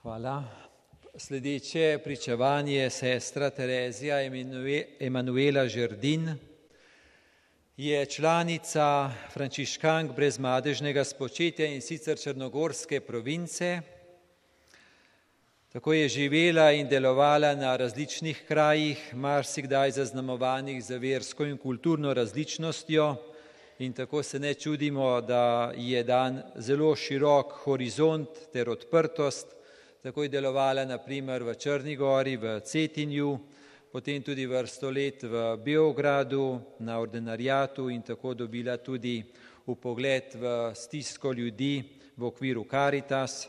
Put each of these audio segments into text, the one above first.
Hvala. Sledeče pričevanje sestra Terezija Emanuela Žerdin je članica frančiškank brezmadežnega spočetja in sicer črnogorske province. Tako je živela in delovala na različnih krajih, marsikdaj zaznamovanih za versko in kulturno različnostjo, in tako se ne čudimo, da je dan zelo širok horizont ter odprtost. Tako je delovala na primer v Črni gori, v Cetinju, potem tudi vrsto let v Beogradu, na ordinariatu in tako dobila tudi vpogled v stisko ljudi v okviru Caritas.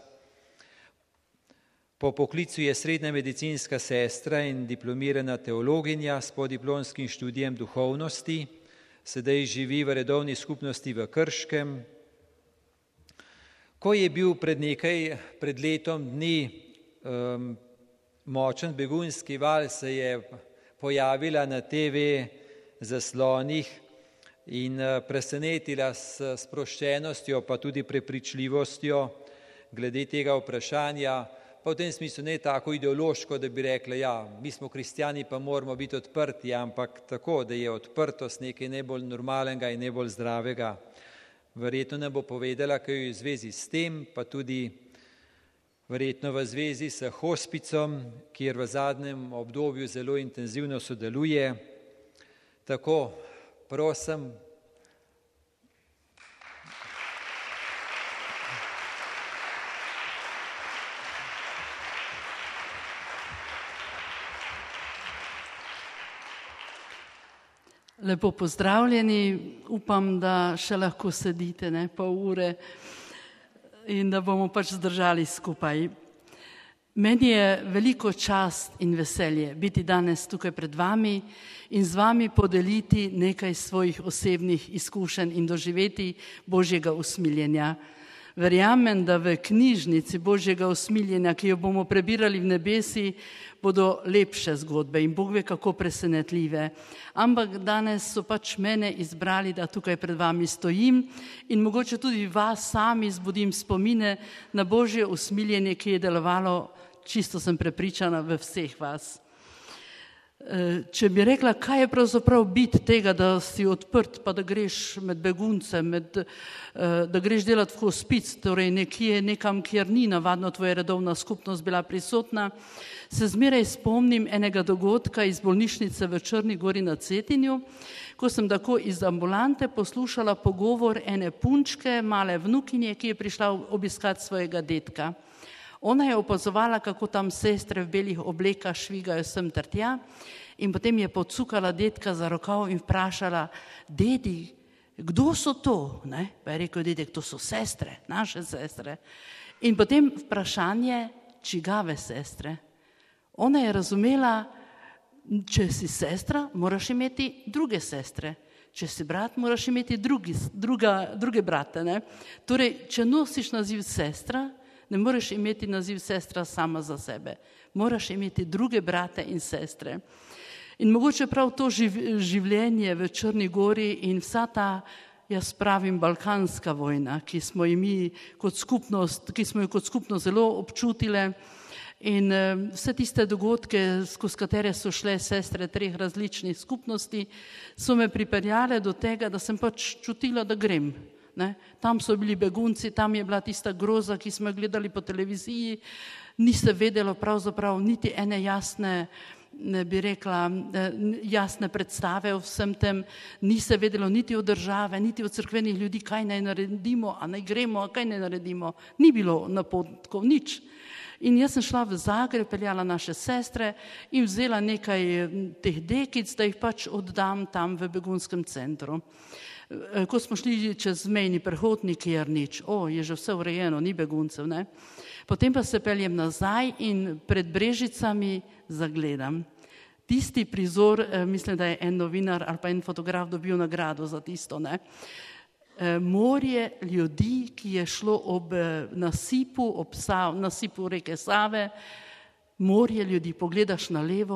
Po poklicu je srednja medicinska sestra in diplomirana teologinja s podiplomskim študijem duhovnosti, sedaj živi v redovni skupnosti v Krškem. Ko je bil pred letom dni močen begunski val, se je pojavila na TV zaslonih in presenetila s sproščenostjo, pa tudi prepričljivostjo glede tega vprašanja, pa v tem smislu ne tako ideološko, da bi rekla, ja, mi smo kristjani, pa moramo biti odprti, ampak tako, da je odprtost nekaj najbolj normalnega in najbolj zdravega. Verjetno nam bo povedala, kaj je v zvezi s tem, pa tudi verjetno v zvezi s hospicom, kjer v zadnjem obdobju zelo intenzivno sodeluje. Tako, prosim. Lepo pozdravljeni, upam, da še lahko sedite pol ure in da bomo pač zdržali skupaj. Meni je veliko čast in veselje biti danes tukaj pred vami in z vami podeliti nekaj svojih osebnih izkušenj in doživeti Božjega usmiljenja. Verjamem, da v knjižnici Božjega usmiljenja, ki jo bomo prebirali v nebesi, bodo lepše zgodbe in Bog ve, kako presenetljive. Ampak danes so pač mene izbrali, da tukaj pred vami stojim in mogoče tudi vas sami zbudim spomine na Božje usmiljenje, ki je delovalo, čisto sem prepričana, v vseh vas. Če bi rekla, kaj je pravzaprav bit tega, da si odprt, pa da greš med begunce, da greš delati v hospic, torej nekam, kjer ni navadno tvoja redovna skupnost bila prisotna, se zmeraj spomnim enega dogodka iz bolnišnice v Črni gori na Cetinju, ko sem tako iz ambulante poslušala pogovor ene punčke, male vnukinje, ki je prišla obiskati svojega dedka. Ona je opazovala, kako tam sestre v belih oblekah švigajo sem ter tja in potem je pocukala dedka za rokav in vprašala, dedi, kdo so to? Pa je rekel dedek, to so sestre, naše sestre. In potem vprašanje, čigave sestre. Ona je razumela, če si sestra, moraš imeti druge sestre. Če si brat, moraš imeti druge brate. Torej, če nosiš naziv sestra, ne moreš imeti naziv sestra sama za sebe. Moraš imeti druge brate in sestre. In mogoče prav to življenje v Črni gori in vsa ta, jaz pravim, balkanska vojna, ki smo jo kot skupnost zelo občutile in vse tiste dogodke, skozi katere so šle sestre 3 različnih skupnosti, so me pripeljale do tega, da sem pač čutila, da grem. Tam so bili begunci, tam je bila tista groza, ki smo jo gledali po televiziji, ni se vedelo pravzaprav niti ene jasne, bi rekla, jasne predstave o vsem tem, ni se vedelo niti o države, niti o cerkvenih ljudi, kaj naj naredimo, a naj gremo, a kaj naj naredimo, ni bilo napotkov, nič. In jaz sem šla v Zagreb, peljala naše sestre in vzela nekaj teh dekic, da jih pač oddam tam v begunskem centru. Ko smo šli čez mejni prehod, nikjer nič, je že vse urejeno, ni beguncev, Potem pa se peljem nazaj in pred Brežicami zagledam. Tisti prizor, mislim, da je en novinar ali pa en fotograf dobil nagrado za tisto, Morje ljudi, ki je šlo ob nasipu reke Save, morje ljudi, pogledaš na levo,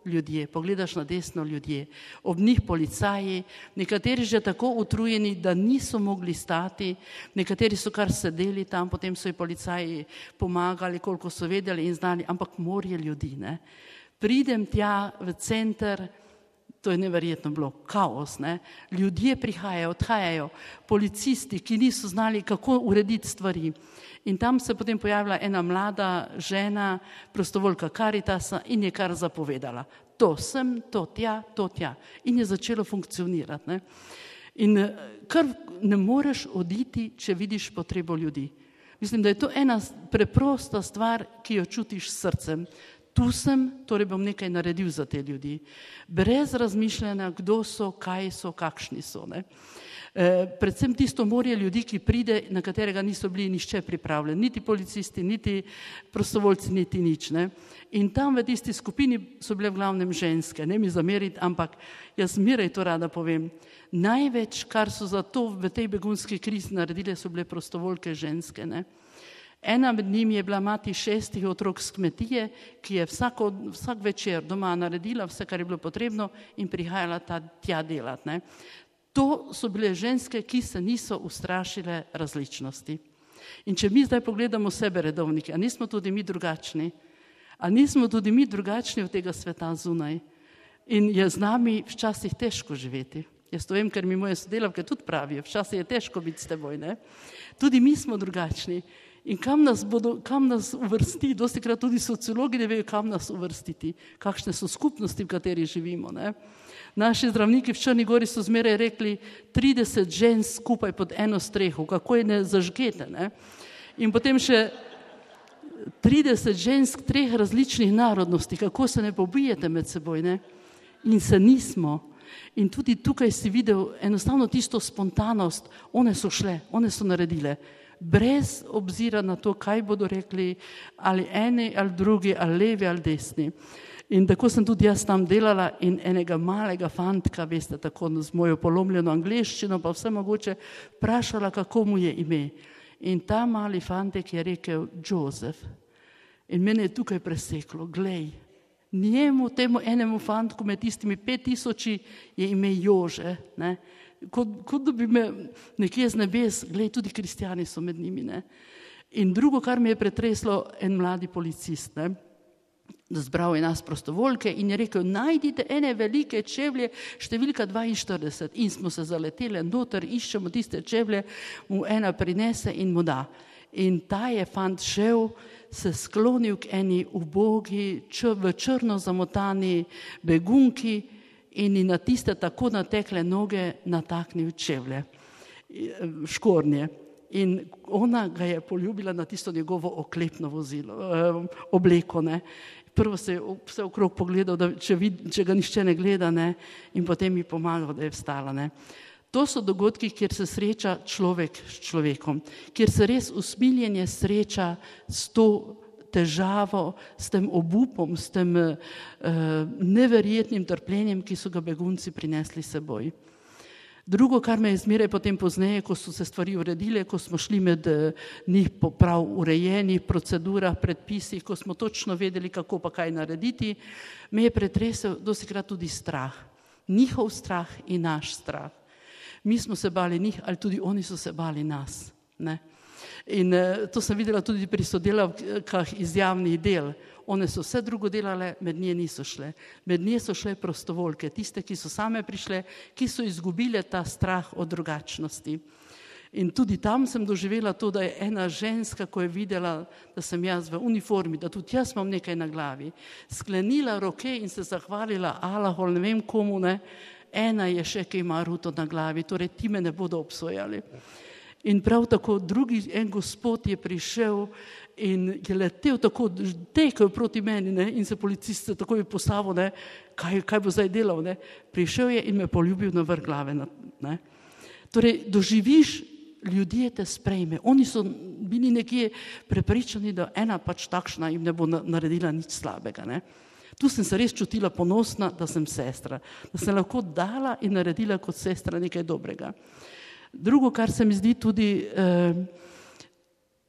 ljudje, pogledaš na desno ljudje, ob njih policaji, nekateri že tako utrujeni, da niso mogli stati, nekateri so kar sedeli tam, potem so ji policaji pomagali, koliko so vedeli in znali, ampak morje ljudi, ne. Pridem tja v center, to je neverjetno bilo, kaos, ne. Ljudje prihajajo, odhajajo, policisti, ki niso znali, kako urediti stvari. In tam se potem pojavila ena mlada žena, prostovoljka Karitasa in je kar zapovedala. To sem, to tja. In je začelo funkcionirati, ne. In kar ne moreš oditi, če vidiš potrebo ljudi. Mislim, da je to ena preprosta stvar, ki jo čutiš s srcem. Tu sem, torej bom nekaj naredil za te ljudi. Brez razmišljanja, kdo so, kaj so, kakšni so, ne. Predvsem tisto morje ljudi, ki pride, na katerega niso bili nišče pripravljeni, niti policisti, niti prostovoljci, niti nič, ne. In tam v tisti skupini so bile v glavnem ženske, ne mi zameriti, ampak jaz zmeraj to rada povem. Največ, kar so za to v tej begunski krizi naredile, so bile prostovoljke ženske, ne. Ena med njimi je bila mati 6 otrok s kmetije, ki je vsak večer doma naredila vse, kar je bilo potrebno in prihajala tja delati, ne. To so bile ženske, ki se niso ustrašile različnosti. In če mi zdaj pogledamo sebe redovniki, a nismo tudi mi drugačni? A nismo tudi mi drugačni od tega sveta zunaj? In je z nami včasih težko živeti. Jaz to vem, ker mi moje sodelavke tudi pravijo, včasih je težko biti s teboj, ne? Tudi mi smo drugačni. In kam nas uvrsti, dostikrat tudi sociologi ne vejo, kam nas uvrstiti, kakšne so skupnosti, v kateri živimo, ne? Naši zdravniki v Črni Gori so zmeraj rekli 30 žensk skupaj pod eno streho, kako je ne zažgete, ne? In potem še 30 žensk 3 različnih narodnosti, kako se ne pobijete med seboj, ne? In se nismo. In tudi tukaj si videl enostavno tisto spontanost, one so šle, one so naredile, brez obzira na to, kaj bodo rekli, ali eni, ali drugi, ali levi, ali desni. In tako sem tudi jaz tam delala in enega malega fantka, veste, tako z mojo polomljeno angleščino, pa vse mogoče, vprašala, kako mu je ime. In ta mali fantek je rekel Joseph. In mene je tukaj preseklo, glej, njemu, temu enemu fantku med tistimi 5000 je ime Jože, ne. Kot da bi me nekje z nebes, glej, tudi kristjani so med njimi, ne. In drugo, kar me je pretreslo, en mladi policist, ne. Zbral je nas prostovoljke in je rekel, najdite ene velike čevlje, številka 42. In smo se zaleteli noter, iščemo tiste čevlje, mu ena prinese in mu da. In ta je fant šel, se sklonil k eni ubogi, v črno zamotani begunki in na tiste tako natekle noge nataknil čevlje, škornje. In ona ga je poljubila na tisto njegovo oklepno vozilo, obleko, ne. Prvo se je vse okrog pogledal, da če ga nišče ne gleda, ne, in potem mi pomagal, da je vstala, ne. To so dogodki, kjer se sreča človek s človekom, kjer se res usmiljenje sreča s to težavo, s tem obupom, s tem neverjetnim trpljenjem, ki so ga begunci prinesli seboj. Drugo, kar me je zmeraj potem pozneje, ko so se stvari uredile, ko smo šli med njih po prav urejenih procedurah, predpisih, ko smo točno vedeli, kako pa kaj narediti, me je pretresel dostikrat tudi strah. Njihov strah in naš strah. Mi smo se bali njih, ali tudi oni so se bali nas, ne. In to sem videla tudi pri sodelavkah iz javnih del. One so vse drugo delale, med nje niso šle. Med nje so šle prostovoljke, tiste, ki so same prišle, ki so izgubile ta strah od drugačnosti. In tudi tam sem doživela to, da je ena ženska, ko je videla, da sem jaz v uniformi, da tudi jaz imam nekaj na glavi, sklenila roke in se zahvalila Allahu, ne vem komu, ne, ena je še, ki ima ruto na glavi, torej ti me ne bodo obsojali. In prav tako drugi, en gospod je prišel in je letel tako, tekel proti meni, ne, in se policist se takoj postavil, ne, kaj bo zdaj delal, ne. Prišel je in me poljubil na vrh glave, ne. Torej, doživiš, ljudje te sprejme. Oni so bili nekje prepričani, da ena pač takšna jim ne bo naredila nič slabega, ne. Tu sem se res čutila ponosna, da sem sestra, da sem lahko dala in naredila kot sestra nekaj dobrega. Drugo, kar se mi zdi tudi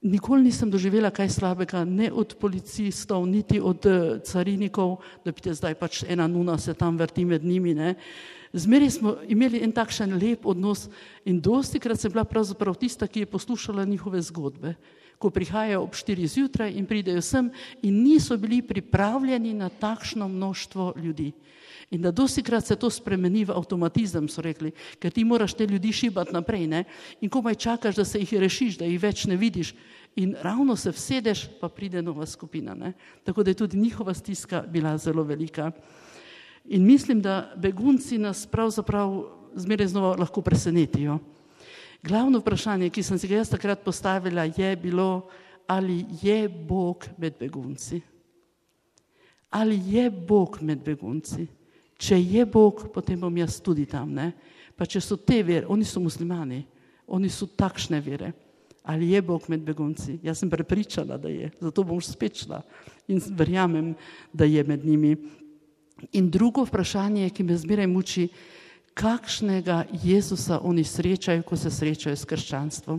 Nikoli nisem doživela kaj slabega, ne od policistov, niti od carinikov, da bi te zdaj pač ena nuna se tam vrti med njimi, ne. Zmeraj smo imeli en takšen lep odnos in dostikrat sem bila pravzaprav tista, ki je poslušala njihove zgodbe, ko prihajajo ob 4 zjutraj in pridejo sem in niso bili pripravljeni na takšno množstvo ljudi. In da dostikrat se to spremeni v avtomatizem, so rekli, ker ti moraš te ljudi šibati naprej, ne? In komaj čakaš, da se jih rešiš, da jih več ne vidiš. In ravno se vsedeš, pa pride nova skupina, ne? Tako da je tudi njihova stiska bila zelo velika. In mislim, da begunci nas pravzaprav zmeraj znova lahko presenetijo. Glavno vprašanje, ki sem si ga jaz takrat postavila, je bilo, ali je Bog med begunci? Ali je Bog med begunci? Če je Bog, potem bom jaz tudi tam, ne? Pa če so te vere, oni so muslimani, oni so takšne vere. Ali je Bog med begunci? Jaz sem prepričana, da je, zato bom spet šla in verjamem, da je med njimi. In drugo vprašanje, ki me zmeraj muči, kakšnega Jezusa oni srečajo, ko se srečajo s krščanstvom?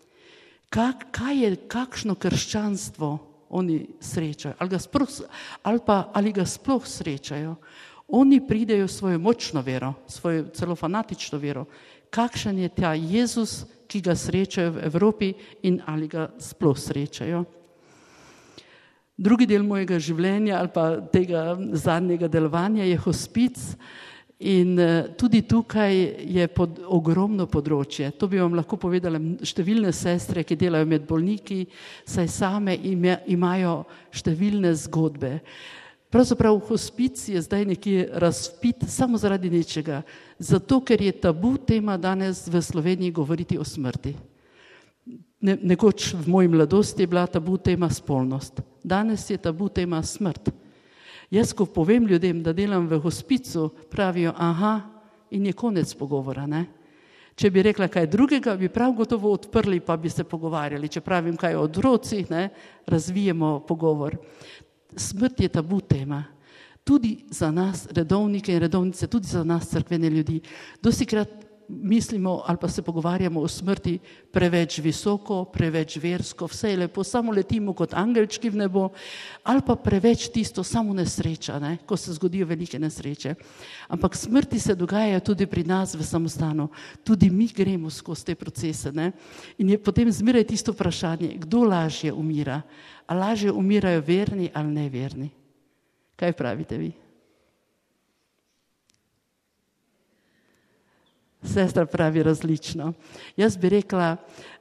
Kakšno krščanstvo oni srečajo? Ali ga sploh srečajo? Oni pridejo svojo močno vero, svojo celo fanatično vero. Kakšen je ta Jezus, ki ga srečajo v Evropi in ali ga sploh srečajo? Drugi del mojega življenja ali pa tega zadnjega delovanja je hospic in tudi tukaj je ogromno področje. To bi vam lahko povedala številne sestre, ki delajo med bolniki, saj same imajo številne zgodbe. Pravzaprav hospic je zdaj nekje razvpit samo zaradi nečega, zato ker je tabu tema danes v Sloveniji govoriti o smrti. Nekoč v moji mladosti je bila tabu tema spolnost, danes je tabu tema smrt. Jaz, ko povem ljudem, da delam v hospicu, pravijo, aha, in je konec pogovora, ne? Če bi rekla kaj drugega, bi prav gotovo odprli, pa bi se pogovarjali. Če pravim kaj o otrocih, ne, razvijemo pogovor. Smrt je tabu tema, tudi za nas redovnike in redovnice, tudi za nas cerkvene ljudi. Dostikrat mislimo ali pa se pogovarjamo o smrti preveč visoko, preveč versko, vse je lepo, samo letimo kot angelčki v nebo, ali pa preveč tisto, samo nesreča, ne, ko se zgodijo velike nesreče. Ampak smrti se dogajajo tudi pri nas v samostanu, tudi mi gremo skozi te procese, ne. In je potem zmeraj tisto vprašanje, kdo lažje umira? A lažje umirajo verni ali neverni? Kaj pravite vi? Sestra pravi različno. Jaz bi rekla,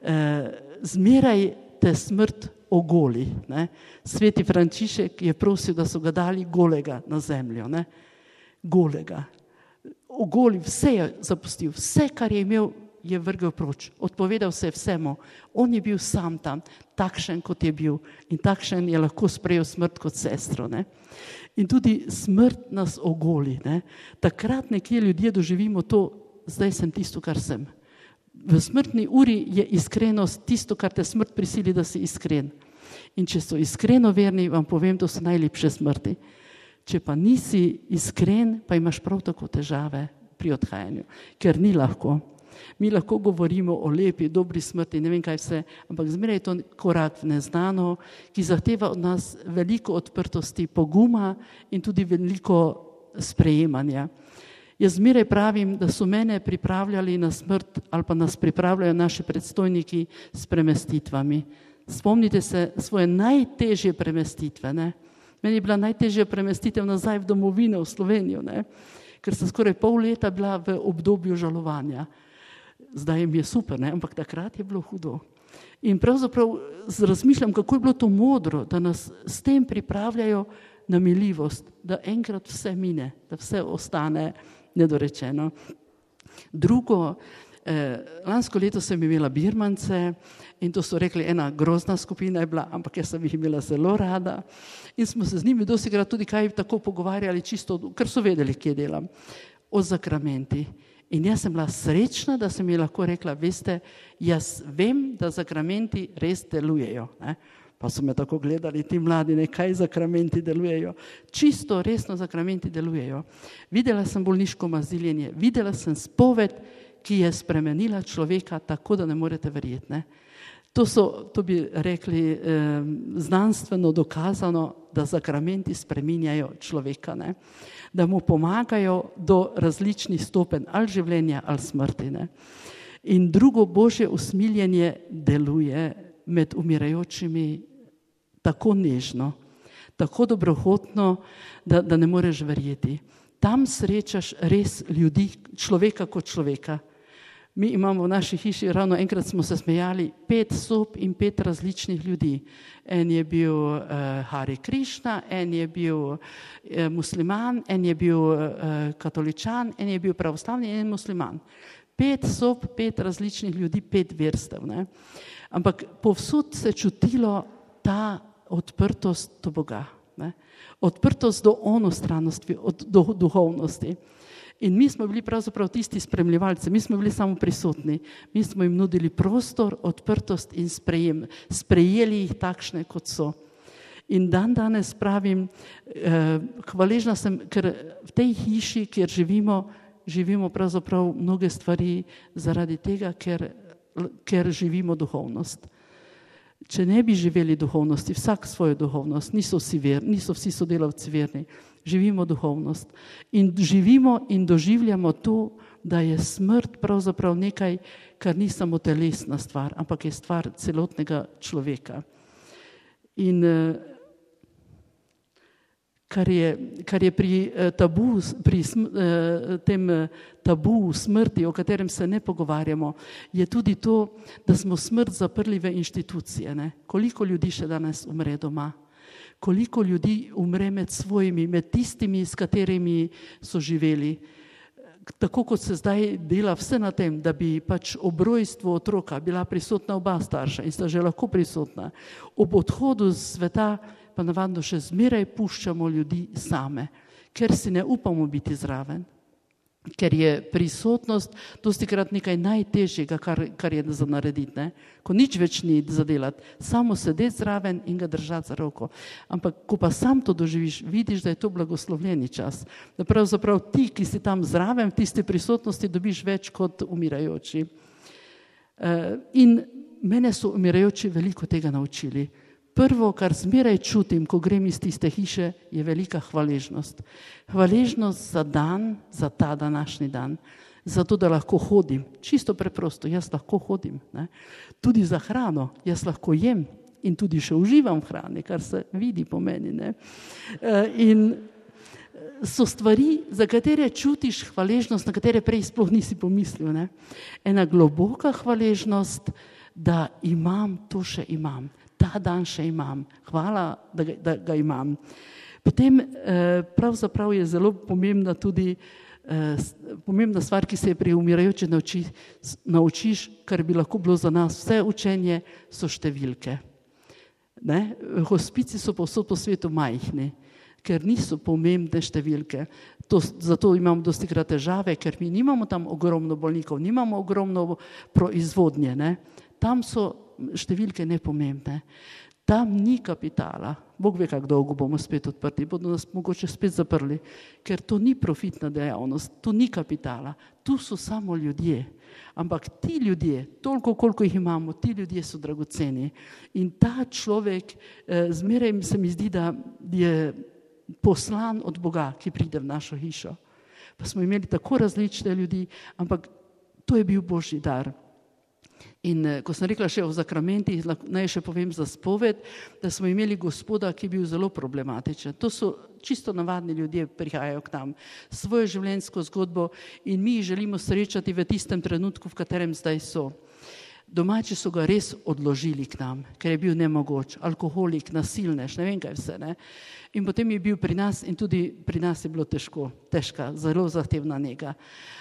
zmeraj te smrt ogoli, ne. Sveti Frančišek je prosil, da so ga dali golega na zemljo, ne. Golega. Ogoli, vse je zapustil, vse, kar je imel, je vrgel proč, odpovedal se vsemu. On je bil sam tam, takšen, kot je bil in takšen je lahko sprejel smrt kot sestro, ne. In tudi smrt nas ogoli, ne. Takrat nekje ljudje doživimo to, zdaj sem tisto, kar sem. V smrtni uri je iskrenost tisto, kar te smrt prisili, da si iskren. In če so iskreno verni, vam povem, to so najlepše smrti. Če pa nisi iskren, pa imaš prav tako težave pri odhajanju, ker ni lahko. Mi lahko govorimo o lepi, dobri smrti, ne vem kaj vse, ampak zmeraj je to korak v neznano, ki zahteva od nas veliko odprtosti, poguma in tudi veliko sprejemanja. Jaz zmeraj pravim, da so mene pripravljali na smrt ali pa nas pripravljajo naši predstojniki s premestitvami. Spomnite se svoje najtežje premestitve, ne? Meni je bila najtežja premestitev nazaj v domovino, v Slovenijo, ne? Ker sem skoraj pol leta bila v obdobju žalovanja. Zdaj mi je super, ne? Ampak takrat je bilo hudo. In pravzaprav razmišljam, kako je bilo to modro, da nas s tem pripravljajo na miljivost, da enkrat vse mine, da vse ostane nedorečeno. Drugo, lansko leto sem imela birmance in to so rekli, ena grozna skupina je bila, ampak jaz sem jih imela zelo rada in smo se z njimi dostikrat tudi kaj tako pogovarjali, čisto, ker so vedeli, kje delam, o sakramenti. In jaz sem bila srečna, da sem ji lahko rekla, veste, jaz vem, da sakramenti res delujejo, ne? Pa so me tako gledali ti mladi, kaj sakramenti delujejo. Čisto resno sakramenti delujejo. Videla sem bolniško maziljenje, videla sem spoved, ki je spremenila človeka tako, da ne morete verjeti, ne. To bi rekli znanstveno dokazano, da sakramenti spreminjajo človeka, ne? Da mu pomagajo do različnih stopenj ali življenja ali smrti. Ne? In drugo, Božje usmiljenje deluje med umirajočimi tako nežno, tako dobrohotno, da ne moreš verjeti. Tam srečaš res ljudi, človeka kot človeka. Mi imamo v naši hiši, ravno enkrat smo se smejali, 5 sob in 5 različnih ljudi. En je bil Hari Krišna, en je bil musliman, en je bil katoličan, en je bil pravoslavni, en je musliman. 5 sob, 5 različnih ljudi, 5 verstev. Ne? Ampak povsod se čutilo ta odprtost do Boga. Ne? Odprtost do onostranosti, do duhovnosti. In mi smo bili pravzaprav tisti spremljevalci, mi smo bili samo prisotni, mi smo jim nudili prostor, odprtost in sprejem. Sprejeli jih takšne, kot so. In danes pravim, hvaležna sem, ker v tej hiši, kjer živimo pravzaprav mnoge stvari zaradi tega, ker živimo duhovnost. Če ne bi živeli duhovnosti, vsak svojo duhovnost, niso vsi sodelavci verni, živimo duhovnost. In živimo in doživljamo to, da je smrt pravzaprav nekaj, kar ni samo telesna stvar, ampak je stvar celotnega človeka. In kar je pri tem tabu smrti, o katerem se ne pogovarjamo, je tudi to, da smo smrt zaprli v inštitucije. Ne? Koliko ljudi še danes umre doma? Koliko ljudi umre med svojimi, med tistimi, s katerimi so živeli? Tako kot se zdaj dela vse na tem, da bi pač ob rojstvu otroka bila prisotna oba starša in sta že lahko prisotna. Ob odhodu z sveta pa navadno še zmeraj puščamo ljudi same, ker si ne upamo biti zraven, ker je prisotnost dostikrat nekaj najtežjega, kar je za narediti, ne? Ko nič več ni za delati, samo sedeti zraven in ga držati za roko. Ampak ko pa sam to doživiš, vidiš, da je to blagoslovljeni čas. Da pravzaprav ti, ki si tam zraven, v tisti prisotnosti dobiš več kot umirajoči. In mene so umirajoči veliko tega naučili. Prvo, kar zmeraj čutim, ko grem iz tiste hiše, je velika hvaležnost. Hvaležnost za dan, za ta današnji dan, za to, da lahko hodim. Čisto preprosto, jaz lahko hodim. Ne? Tudi za hrano, jaz lahko jem in tudi še uživam v hrani, kar se vidi po meni. Ne? In so stvari, za katere čutiš hvaležnost, na katere prej sploh nisi pomislil. Ne? Ena globoka hvaležnost, da imam, to še imam. Ta dan še imam. Hvala, da ga imam. Potem pravzaprav je zelo pomembna tudi pomembna stvar, ki se je pri umirajoči naučiš, kar bi lahko bilo za nas vse učenje, so številke. Ne? Hospici so povsod po svetu majhni, ker niso pomembne številke. Zato imamo dostikrat težave, ker mi nimamo tam ogromno bolnikov, nimamo ogromno proizvodnje. Ne? Tam so številke nepomembne. Tam ni kapitala. Bog ve, kako dolgo bomo spet odprti, bodo nas mogoče spet zaprli, ker to ni profitna dejavnost, tu ni kapitala, tu so samo ljudje. Ampak ti ljudje, toliko koliko jih imamo, ti ljudje so dragoceni. In ta človek, zmeraj se mi zdi, da je poslan od Boga, ki pride v našo hišo. Pa smo imeli tako različne ljudi, ampak to je bil Božji dar. In ko sem rekla še o sakramentih, naj še povem za spoved, da smo imeli gospoda, ki je bil zelo problematičen. To so čisto navadni ljudje, prihajajo k nam svojo življenjsko zgodbo in mi jih želimo srečati v tistem trenutku, v katerem zdaj so. Domači so ga res odložili k nam, ker je bil nemogoč, alkoholik, nasilnež, ne vem kaj vse. Ne? In potem je bil pri nas in tudi pri nas je bilo težka, zelo zahtevna nega.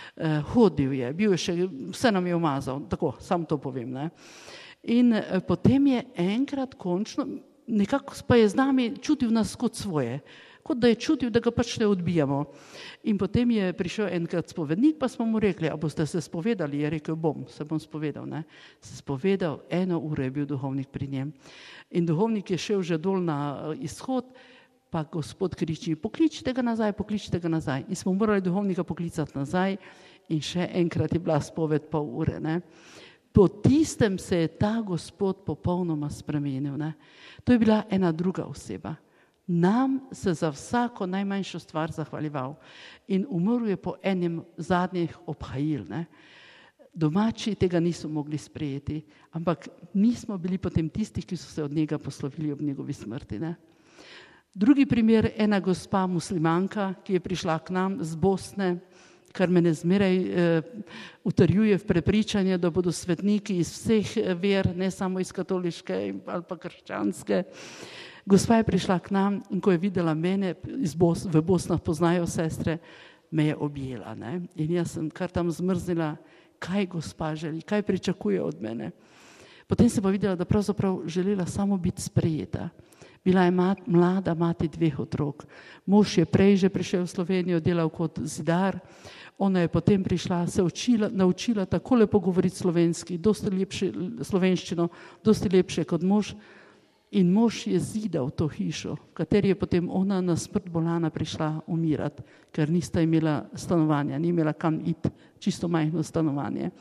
Hodil je, bil je še, vse nam je umazal, tako, samo to povem. Ne? In potem je enkrat končno, nekako pa je z nami čutil nas kot svoje, kot da je čutil, da ga pač ne odbijamo. In potem je prišel enkrat spovednik, pa smo mu rekli, a boste se spovedali? Je rekel, se bom spovedal. Ne? Se spovedal, 1 uro je bil duhovnik pri njem. In duhovnik je šel že dol na izhod, pa gospod kriči, pokličite ga nazaj. In smo morali duhovnika poklicati nazaj in še enkrat je bila spoved pol ure. Ne? po tistem se je ta Gospod popolnoma spremenil. Ne? To je bila ena druga oseba. Nam se za vsako najmanjšo stvar zahvaljeval in umrl je po enem zadnjih obhajil. Ne? Domači tega niso mogli sprejeti, ampak mi smo bili potem tistih, ki so se od njega poslovili ob njegovi smrti. Ne? Drugi primer, ena gospa muslimanka, ki je prišla k nam z Bosne, kar me ne zmeraj utrjuje v prepričanje, da bodo svetniki iz vseh ver, ne samo iz katoliške ali pa krščanske. Gospa je prišla k nam in ko je videla mene, v Bosnah poznajo sestre, me je objela. Ne? In jaz sem kar tam zmrznila, kaj gospa želi, kaj pričakuje od mene. Potem sem pa videla, da pravzaprav želela samo biti sprejeta. Bila je mlada mati 2 otrok. Mož je prej že prišel v Slovenijo, delal kot zidar. Ona je potem prišla, se naučila tako lepo govoriti slovenščino, dosti lepše kot mož. In mož je zidal to hišo, v kateri je potem ona na smrt bolana prišla umirati, ker nista imela stanovanja, ni imela kam iti, čisto majhno stanovanje.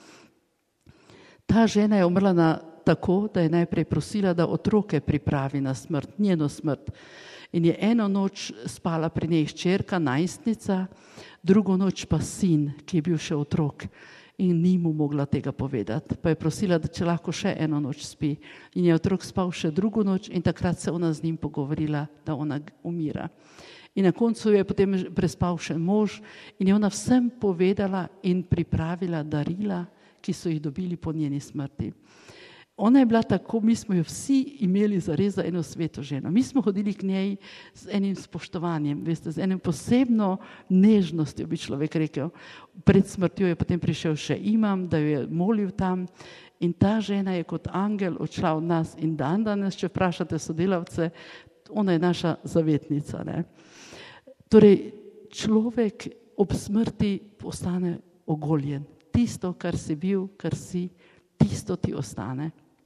Ta žena je umrla tako, da je najprej prosila, da otroke pripravi na smrt, njeno smrt. In je eno noč spala pri njej hčerka, najstnica, drugo noč pa sin, ki je bil še otrok in ni mu mogla tega povedati. Pa je prosila, da če lahko še eno noč spi. In je otrok spal še drugo noč in takrat se ona z njim pogovorila, da ona umira. In na koncu je potem prespal še mož in je ona vsem povedala in pripravila darila, ki so jih dobili po njeni smrti. Ona je bila tako, mi smo jo vsi imeli zares za eno sveto ženo. Mi smo hodili k njej z enim spoštovanjem, veste, z enim posebno nežnostjo, bi človek rekel. Pred smrtjo je potem prišel še imam, da jo je molil tam in ta žena je kot angel odšla od nas in danes, če vprašate sodelavce, ona je naša zavetnica. Ne? Torej, človek ob smrti postane ogoljen. Tisto, kar si bil, kar si, tisto ti ostane.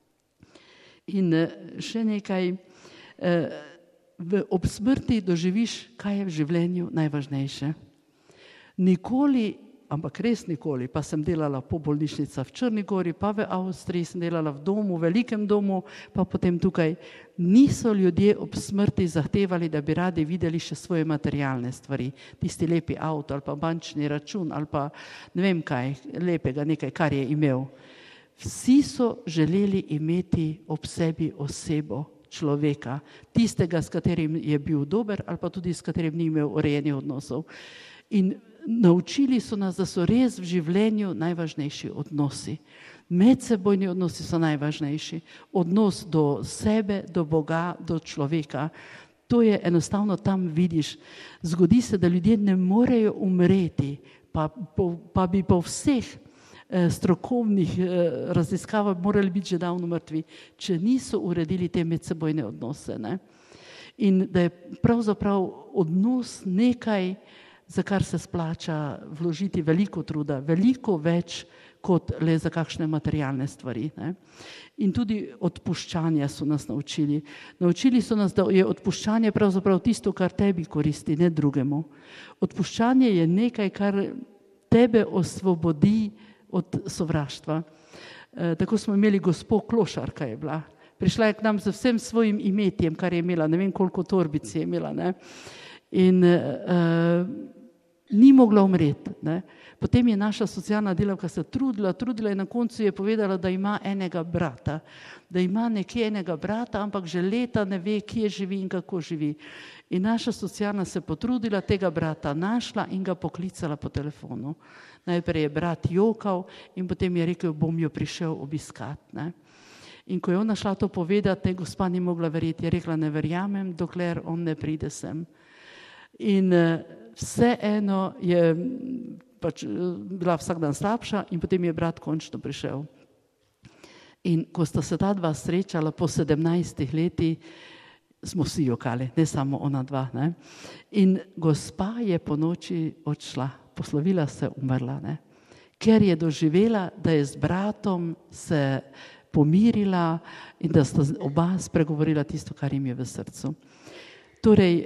In še nekaj, ob smrti doživiš, kaj je v življenju najvažnejše. Nikoli, ampak res nikoli, pa sem delala po bolnišnicah v Črni Gori, pa v Avstriji sem delala v domu, v velikem domu, pa potem tukaj. Niso ljudje ob smrti zahtevali, da bi radi videli še svoje materialne stvari, tisti lepi avto ali pa bančni račun ali pa ne vem kaj, lepega nekaj, kar je imel. Vsi so želeli imeti ob sebi osebo, človeka, tistega, s katerim je bil dober ali pa tudi s katerim ni imel urejenih odnosov. In naučili so nas, da so res v življenju najvažnejši odnosi. Medsebojni odnosi so najvažnejši. Odnos do sebe, do Boga, do človeka. To je enostavno tam vidiš. Zgodi se, da ljudje ne morejo umreti, pa bi po vseh strokovnih raziskavah morali biti že davno mrtvi, če niso uredili te medsebojne odnose. Ne? In da je pravzaprav odnos nekaj, za kar se splača vložiti veliko truda, veliko več kot le za kakšne materialne stvari. Ne? In tudi odpuščanja so nas naučili. Naučili so nas, da je odpuščanje pravzaprav tisto, kar tebi koristi, ne drugemu. Odpuščanje je nekaj, kar tebe osvobodi od sovraštva. Tako smo imeli gospo Klošarka je bila. Prišla je k nam z vsem svojim imetjem, kar je imela, ne vem koliko torbic je imela. Ne? In ni mogla umreti. Ne? Potem je naša socialna delavka se trudila in na koncu je povedala, da ima enega brata. Da ima nekje enega brata, ampak že leta ne ve, kje živi in kako živi. In naša socialna se potrudila, tega brata našla in ga poklicala po telefonu. Najprej je brat jokal in potem je rekel, bom jo prišel obiskati. Ne? In ko je ona šla to povedati, gospa ni mogla verjeti, je rekla, ne verjamem, dokler on ne pride sem. In vseeno je pač bila vsak dan slabša in potem je brat končno prišel. In ko sta se ta dva srečala po 17 letih, smo vsi jokali, ne samo ona dva. Ne? In gospa je po noči odšla. Poslovila se, umrla, ne? Ker je doživela, da je z bratom se pomirila in da sta oba spregovorila tisto, kar jim je v srcu. Torej,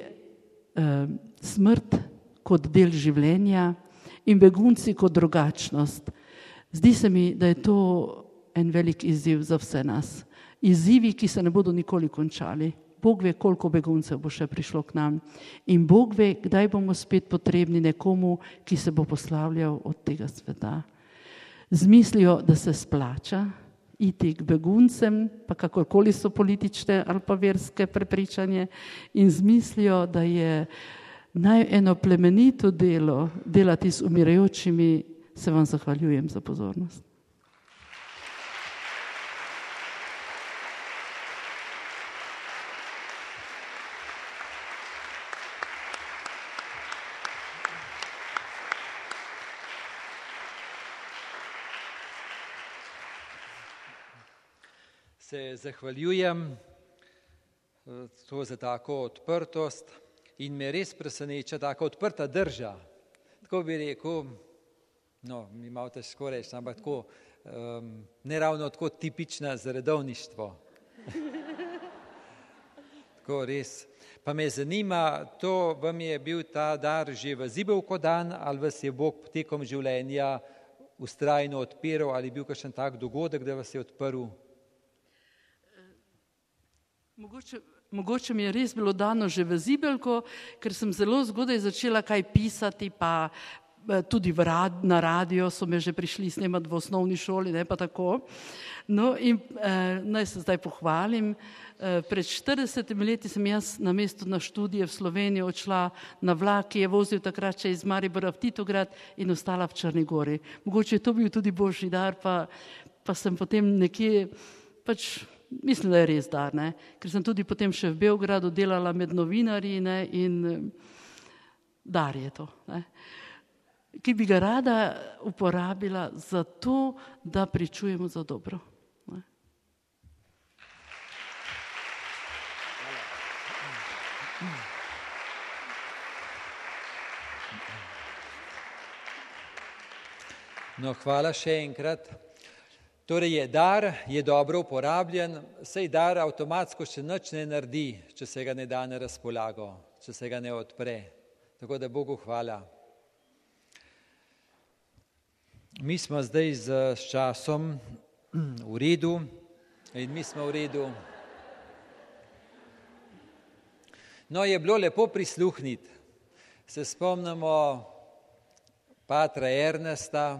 smrt kot del življenja in begunci kot drugačnost. Zdi se mi, da je to en velik izziv za vse nas. Izzivi, ki se ne bodo nikoli končali. Bog ve, koliko beguncev bo še prišlo k nam. In Bog ve, kdaj bomo spet potrebni nekomu, ki se bo poslavljal od tega sveta. Z mislijo, da se splača iti k beguncem, pa kakorkoli so politične ali pa verske prepričanje, in z mislijo, da je eno plemenito delo delati z umirajočimi, se vam zahvaljujem za pozornost. Se zahvaljujem za tako odprtost in me res preseneča taka odprta drža. Tako bi rekel, mi malo težko reči, ampak tako, ne ravno tako tipična za redovništvo. Tako res. Pa me zanima, to vam je bil ta dar že v zibelko dan ali vas je Bog tekom življenja vztrajno odpiral ali bil kakšen tak dogodek, da vas je odprl? Mogoče mi je res bilo dano že v zibelko, ker sem zelo zgodaj začela kaj pisati, pa tudi na radio so me že prišli snemati v osnovni šoli, ne pa tako. No in naj se zdaj pohvalim, pred 40 leti sem jaz namesto na študije v Slovenijo odšla na vlak, ki je vozil takrat še iz Maribora v Titograd in ostala v Črni gori. Mogoče je to bil tudi božji dar, pa sem potem nekje mislim, da je res dar, ne? Ker sem tudi potem še v Beogradu delala med novinarji, ne? In dar je to, ne? Ki bi ga rada uporabila za to, da pričujemo za dobro. Ne? No, hvala še enkrat. Torej dar je dobro uporabljen, saj dar avtomatsko še nič ne naredi, če se ga ne da na razpolago, če se ga ne odpre. Tako da Bogu hvala. Mi smo zdaj s časom v redu in mi smo v redu. No, je bilo lepo prisluhniti. Se spomnimo patra Ernesta,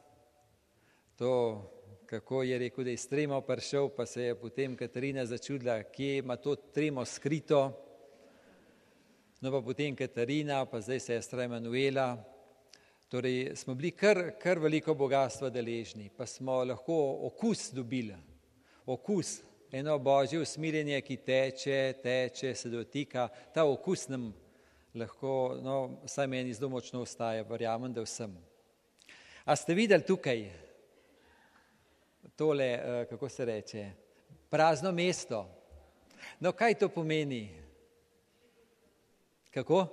kako je rekel, da je s tremo prišel, pa se je potem Katarina začudila, kje ima to tremo skrito. No pa potem Katarina, pa zdaj sestra Emanuela. Torej smo bili kar veliko bogatstva deležni, pa smo lahko okus dobili. Okus, eno božje usmiljenje, ki teče, se dotika. Ta okus nam lahko, vsaj meni zelo močno ostaja, verjamem, da vsem. A ste videli tukaj tole, kako se reče, prazno mesto? No, kaj to pomeni? Kako?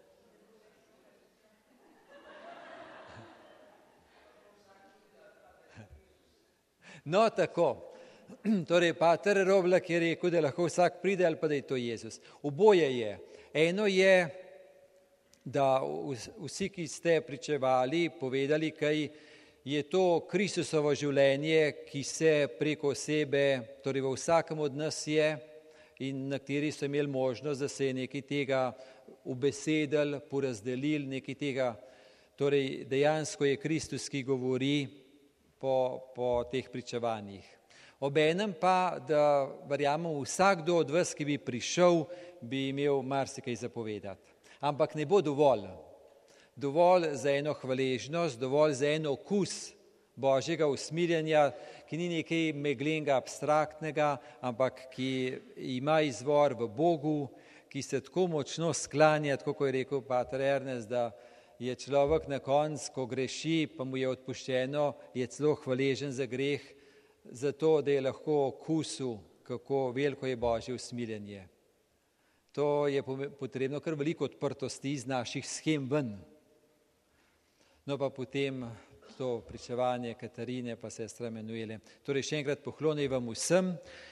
No, tako. Torej, pater Roblek je rekel, da lahko vsak pride ali pa da je to Jezus. Oboje je. Eno je, da vsi, ki ste pričevali, povedali, kaj je to Kristusovo življenje, ki se preko osebe, torej v vsakem od nas je in na kateri so imeli možnost, da se je nekaj tega ubesedili, porazdelili, nekaj tega. Torej, dejansko je Kristus, ki govori po teh pričevanjih. Obenem pa, da verjamem, vsakdo od vas, ki bi prišel, bi imel marsikaj zapovedati. Ampak ne bo dovolj. Dovolj za eno hvaležnost, dovolj za en okus božjega usmiljenja, ki ni nekaj meglenega, abstraktnega, ampak ki ima izvor v Bogu, ki se tako močno sklanja, tako kot je rekel pater Ernest, da je človek na koncu, ko greši, pa mu je odpuščeno, je celo hvaležen za greh, zato da je lahko okusil, kako veliko je božje usmiljenje. To je potrebno kar veliko odprtosti iz naših shem ven. No pa potem to pričevanje Katarine pa sestra Emanuele. Torej še enkrat pokloni vam vsem